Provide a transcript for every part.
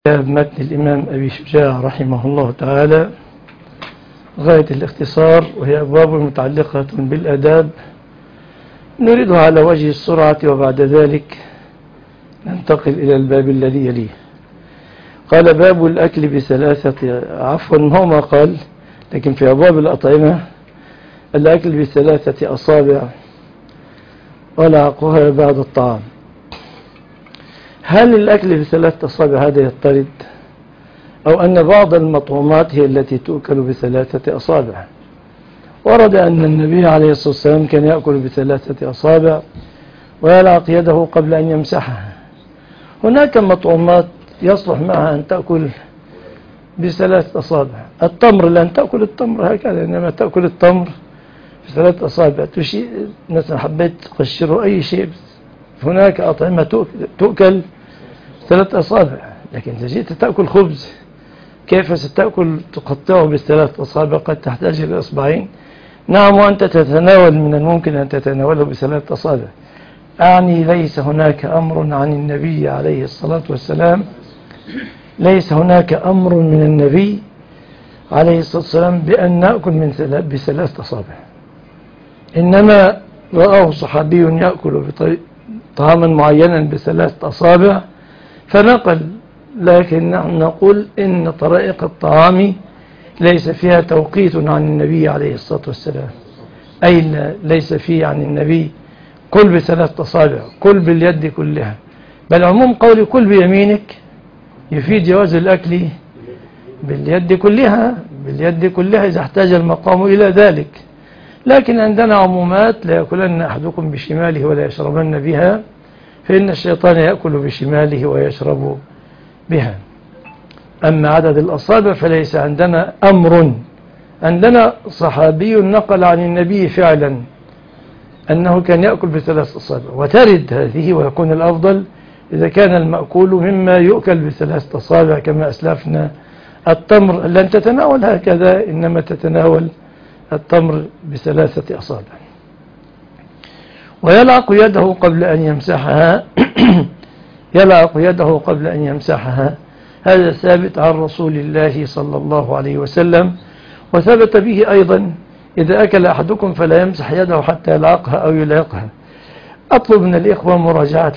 متن الإمام أبي شجاع رحمه الله تعالى غاية الاختصار، وهي أبواب متعلقة بالأداب نريدها على وجه السرعة، وبعد ذلك ننتقل إلى الباب الذي يليه. قال: باب الأكل بثلاثة، عفوا هو ما قال، لكن في أبواب الأطعمة الأكل بثلاثة أصابع ولعقها بعد الطعام. هل الأكل بثلاثة أصابع هذا يضطرد، أو أن بعض المطعومات هي التي تؤكل بثلاثة أصابع؟ ورد أن النبي عليه الصلاة والسلام كان يأكل بثلاثة أصابع ويلعق يده قبل أن يمسحها. هناك مطعومات يصلح معها أن تأكل بثلاثة أصابع. التمر لن تأكل التمر هكذا، إنما تأكل التمر بثلاثة أصابع. مثلا حبيت تقشره أي شيء، هناك أطعمة تؤكل ثلاث أصابع. لكن إذا جئت تأكل خبز، كيف ستأكل تقطعه بالثلاث أصابع؟ قد تحتاج إلى إصبعين. نعم، وأنت تتناول من الممكن أن تتناوله بثلاث أصابع. أعني ليس هناك أمر عن النبي عليه الصلاة والسلام، ليس هناك أمر من النبي عليه الصلاة والسلام بأن نأكل بثلاث أصابع. إنما رآه صحابي يأكل طعاما معينا بثلاث أصابع فنقل. لكن نحن نقول إن طرائق الطعام ليس فيها توقيت عن النبي عليه الصلاة والسلام، أي ليس فيه عن النبي كل بثلاث أصابع، كل باليد كلها. بل عموم قول كل بيمينك يفيد جواز الأكل باليد كلها، باليد كلها إذا احتاج المقام إلى ذلك. لكن عندنا عمومات: لا يأكلن أحدكم بشماله ولا يشربن بها، فإن الشيطان يأكل بشماله ويشرب بها. أما عدد الأصابع فليس عندنا أمر. عندنا صحابي نقل عن النبي فعلا أنه كان يأكل بثلاث أصابع، وترد هذه ويكون الأفضل إذا كان المأكول مما يؤكل بثلاث أصابع كما أسلفنا. التمر لن تتناول هكذا، إنما تتناول التمر بثلاثة أصابع. ويلعق يده قبل أن يمسحها يلعق يده قبل أن يمسحها. هذا ثابت عن رسول الله صلى الله عليه وسلم، وثبت به أيضا: إذا أكل أحدكم فلا يمسح يده حتى يلعقها أو يلعقها. أطلب من الإخوة مراجعة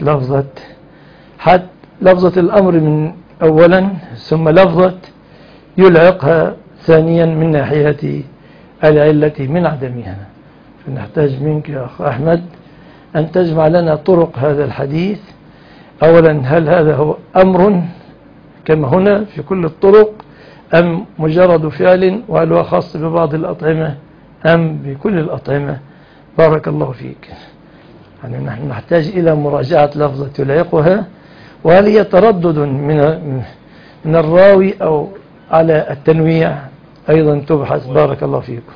لفظة الأمر من أولا، ثم لفظة يلعقها ثانيا من ناحية العلة من عدمها. فنحتاج منك يا أخ أحمد أن تجمع لنا طرق هذا الحديث. أولا، هل هذا هو أمر كما هنا في كل الطرق، أم مجرد فعل، وهل هو خاص ببعض الأطعمة أم بكل الأطعمة؟ بارك الله فيك. يعني نحن نحتاج إلى مراجعة لفظة يلعقها، وهل هي تردد من الراوي أو على التنويع أيضا تبحث. بارك الله فيكم.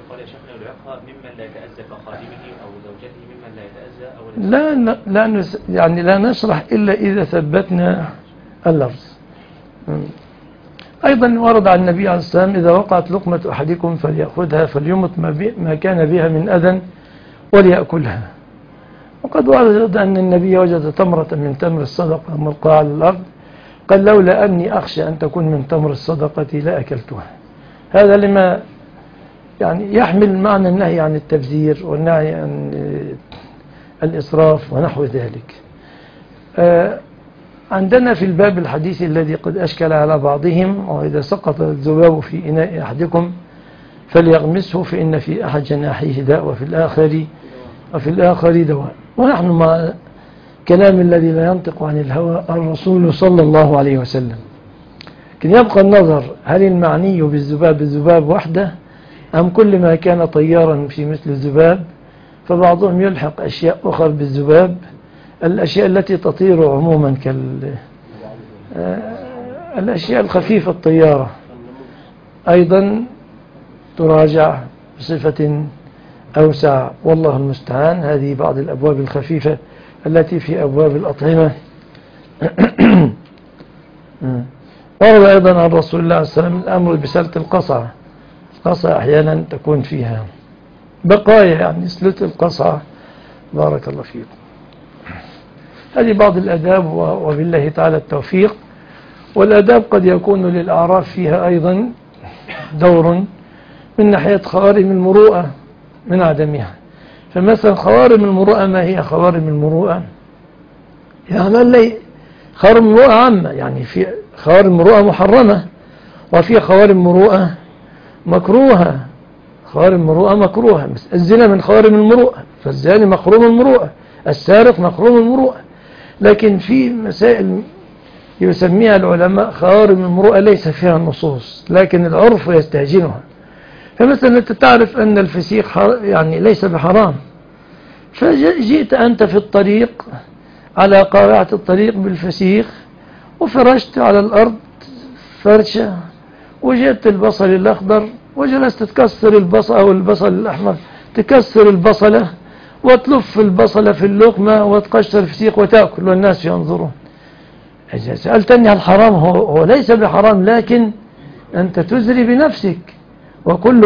لا نشرح إلا إذا ثبتنا اللفظ. أيضا ورد عن النبي عليه الصلاة والسلام: إذا وقعت لقمة أحدكم فليأخذها فليمط ما كان بها من أذى وليأكلها. وقد ورد أن النبي وجد تمرة من تمر الصدقة ملقاة على الأرض، قال: لولا أني أخشى أن تكون من تمر الصدقة لأكلتها. هذا لما يعني يحمل معنى النهي عن التبذير والنهي عن الإسراف ونحو ذلك. عندنا في الباب الحديث الذي قد أشكل على بعضهم: وإذا سقط الذباب في إناء أحدكم فليغمسه فإن في أحد جناحيه داء وفي الآخر دواء. ونحن مع كلام الذي لا ينطق عن الهوى الرسول صلى الله عليه وسلم. لكن يبقى النظر: هل المعني بالذباب الذباب وحده، أم كل ما كان طيارا في مثل الذباب؟ فبعضهم يلحق أشياء أخرى بالذباب، الأشياء التي تطير عموما الأشياء الخفيفة الطيارة أيضا تراجع بصفة أوسع، والله المستعان. هذه بعض الأبواب الخفيفة التي في أبواب الأطعمة. ورد أيضا عن رسول الله صلى الله عليه وسلم الأمر بسلة القصعة. القصعة أحيانا تكون فيها بقايا، يعني سلة القصعة. بارك الله فيكم. هذه بعض الأداب، وبالله تعالى التوفيق. والآداب قد يكون للأعراف فيها أيضا دور من ناحية خوارم المروءة من عدمها. فمثلا خوارم المروءة، ما هي خوارم المروءة؟ يعني خوارم المروءة عامة، يعني في خوارم المروءة محرمة وفي خوارم المروءة مكروهة. خوارم المروءة مكروهة، الزنا من خوارم المروءة، فالزاني مخروم المروءة، السارق مخروم المروءة. لكن في مسائل يسميها العلماء خوارم المروءة ليس فيها النصوص، لكن العرف يستهجنها. فمثلا أنت تعرف أن الفسيق يعني ليس بحرام، فجئت أنت في الطريق على قارعة الطريق بالفسيق وفرشت على الأرض فرشة وجدت البصل الأخضر وجلست تكسر البصل أو البصل الأحمر، تكسر البصلة وتلف البصلة في اللقمة وتقشر الفسيق وتأكل والناس ينظرون. إذا سألتني هل حرام؟ هو ليس بحرام، لكن أنت تزري بنفسك، وكل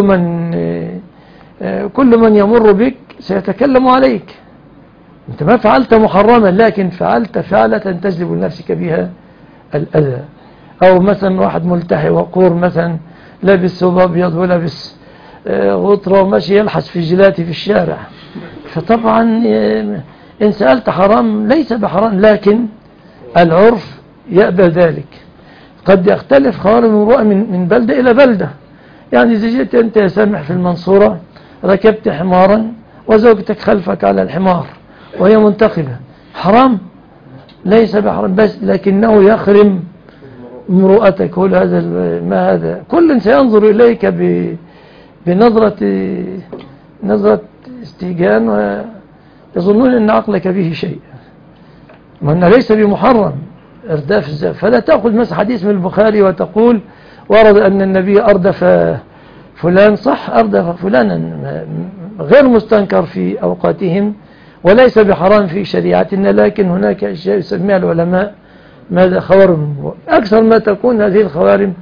من يمر بك سيتكلم عليك. أنت ما فعلت محرما، لكن فعلت فعلة تجلب لنفسك بها الأذى. أو مثلا واحد ملتحي وقور مثلا لابس ثوب أبيض ولابس غطرة وماشي يلحس في جلاتي في الشارع، فطبعا إن سألت حرام ليس بحرام، لكن العرف يأبى ذلك. قد يختلف خوارم المروءة من بلدة إلى بلدة. يعني إذا جئت أنت يا سامح في المنصورة ركبت حمارا وزوجتك خلفك على الحمار وهي منتقبة، حرام؟ ليس بحرام، بس لكنه يخرم مروءتك. كل هذا ما هذا كل سينظر إليك بنظرة استهجان ويظنون أن عقلك به شيء، وأنه ليس بمحرم ارداف الزاف. فلا تأخذ مثل حديث من البخاري وتقول ورد أن النبي أردف فلان، صح أردف فلانا غير مستنكر في أوقاتهم وليس بحرام في شريعتنا، لكن هناك أشياء يسميها العلماء ماذا؟ خوارم. أكثر ما تكون هذه الخوارم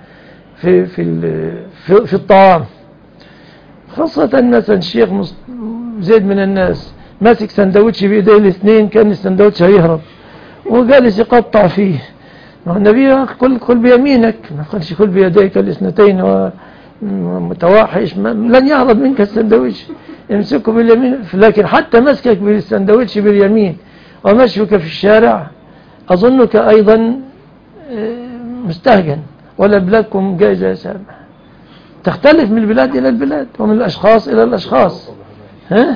في الطعام، خاصة مثلا الشيخ زيد من الناس ماسك سندوتش بيديه الاثنين كان السندوتش هيهرب وجالس يقطع فيه. النبي كل بيمينك، ما قالش كل بيديك الاثنتين ومتوحش، لن يهرب منك السندوتش، يمسكه باليمين. لكن حتى مسكك بالسندوتش باليمين ومشيك في الشارع أظنك أيضا مستهجن. ولا بلادكم جائزة يا سامح؟ تختلف من البلاد إلى البلاد ومن الأشخاص إلى الأشخاص. ها؟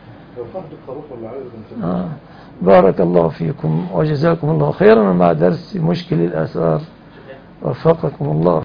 بارك الله فيكم وجزاكم الله خيرا. مع درس مشكل الآثار وفقكم الله.